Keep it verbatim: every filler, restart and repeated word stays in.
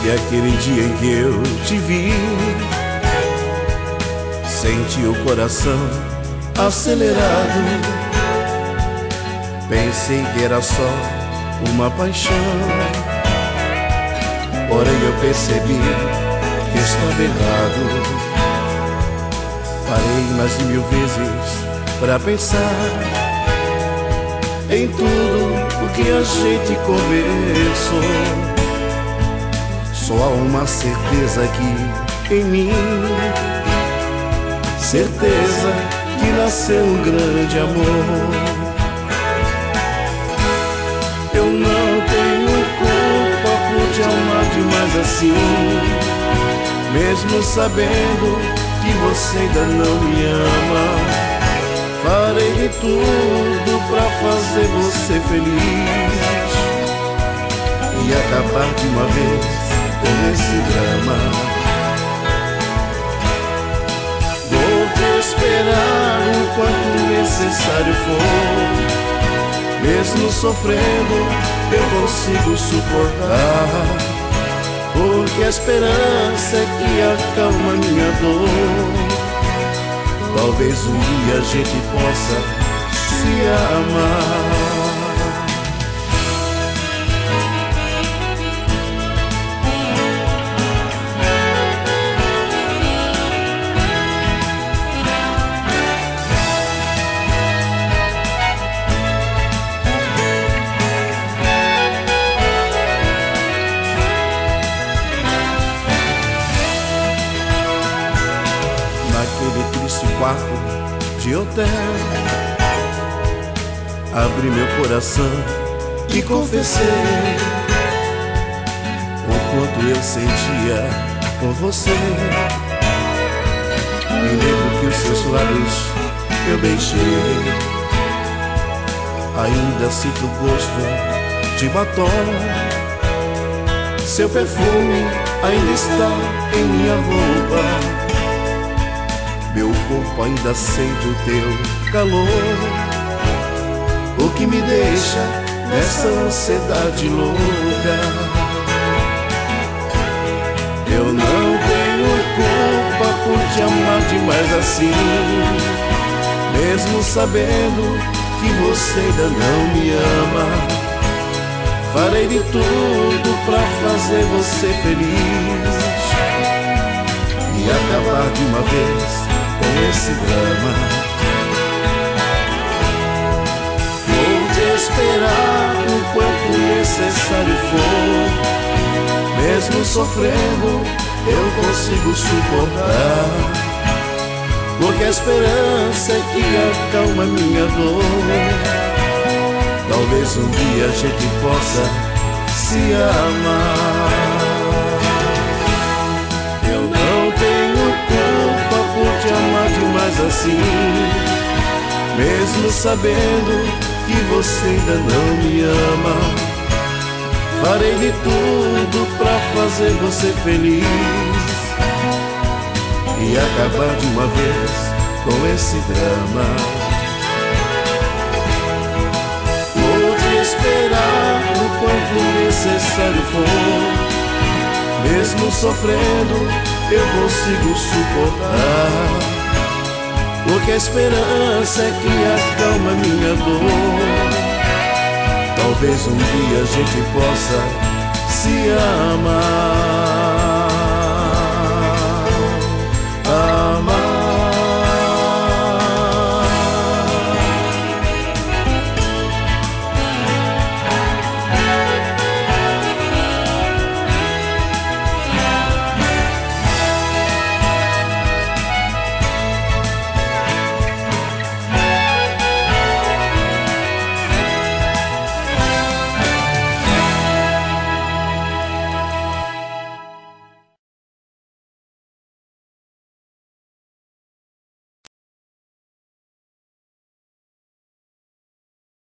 E aquele dia em que eu te vi, senti o coração acelerado. Pensei que era só uma paixão, porém eu percebi que estava errado. Parei mais de mil vezes pra pensar em tudo o que a gente conversou. Só há uma certeza aqui em mim, certeza que nasceu um grande amor. Eu não tenho culpa por te amar demais assim, mesmo sabendo que você ainda não me ama. Farei de tudo pra fazer você feliz e acabar de uma vez com esse drama. Vou te esperar o quanto necessário for, mesmo sofrendo eu consigo suportar, porque a esperança é que acalma minha dor. Talvez um dia a gente possa se amar. Naquele triste quarto de hotel, abri meu coração e confessei o quanto eu sentia por você. Me lembro que os seus lábios eu beijei, ainda sinto o gosto de batom. Seu perfume ainda está em minha roupa, meu corpo ainda sente o teu calor, o que me deixa nessa ansiedade louca. Eu não tenho culpa por te amar demais assim, mesmo sabendo que você ainda não me ama. Farei de tudo pra fazer você feliz e acabar de uma vez com esse drama. Vou te esperar o quanto necessário for, mesmo sofrendo eu consigo suportar, porque a esperança é que acalma minha dor. Talvez um dia a gente possa se amar. Eu não tenho culpa por te amar demais assim, mesmo sabendo que você ainda não me ama. Farei de tudo pra fazer você feliz e acabar de uma vez com esse drama. Vou te esperar o quanto necessário for, mesmo sofrendo eu consigo suportar, porque a esperança é que acalma minha dor. Talvez um dia a gente possa se amar.